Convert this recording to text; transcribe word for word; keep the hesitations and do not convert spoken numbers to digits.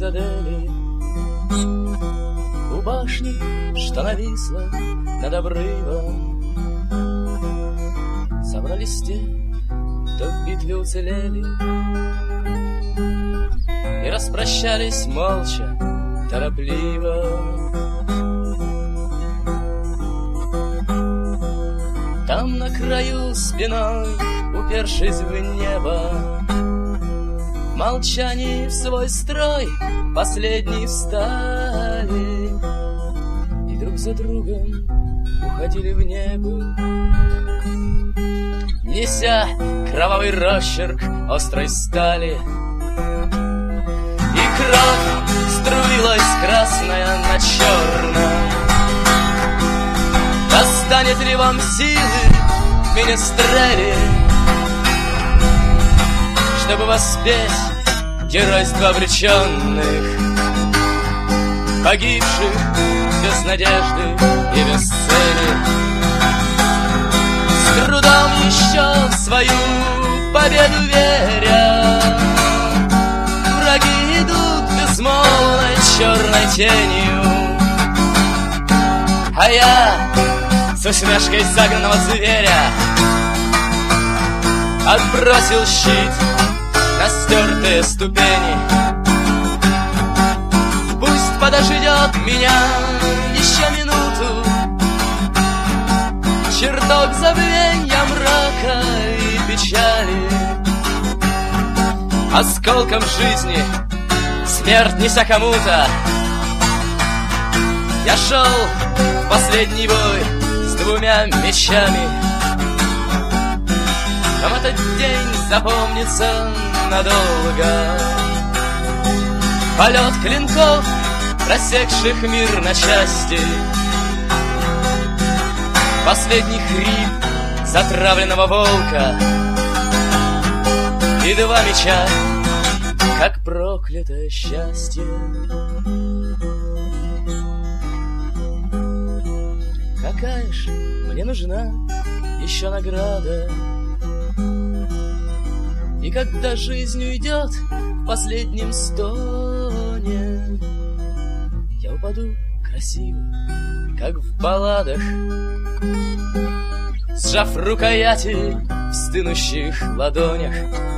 цитадели, у башни, что нависла над обрывом, собрались те, кто в битве уцелели, и распрощались молча, торопливо. Там на краю спиной, упершись в небо, в молчании в свой строй последние встали и друг за другом уходили в небо, неся кровавый росчерк острой стали. И кровь струилась красная на черном. Достанет ли вам силы, менестрели, чтобы воспеть геройство обреченных, погибших без надежды и без цели, с трудом еще в свою победу веря? Враги идут безмолвной черной тенью, а я с усмешкой загнанного зверя отбросил щит на стертые ступени. Пусть подождет меня еще минуту чертог забвенья, мрака и печали. Осколком жизни смерть неся кому-то, я шел в последний бой с двумя мечами. Нам этот день запомнится надолго. Полет клинков, рассекших мир на части, последний хрип затравленного волка, и два меча, как проклятое счастье. Какая ж мне нужна еще награда? И когда жизнь уйдет в последнем стоне, я упаду красиво, как в балладах, сжав рукояти в стынущих ладонях.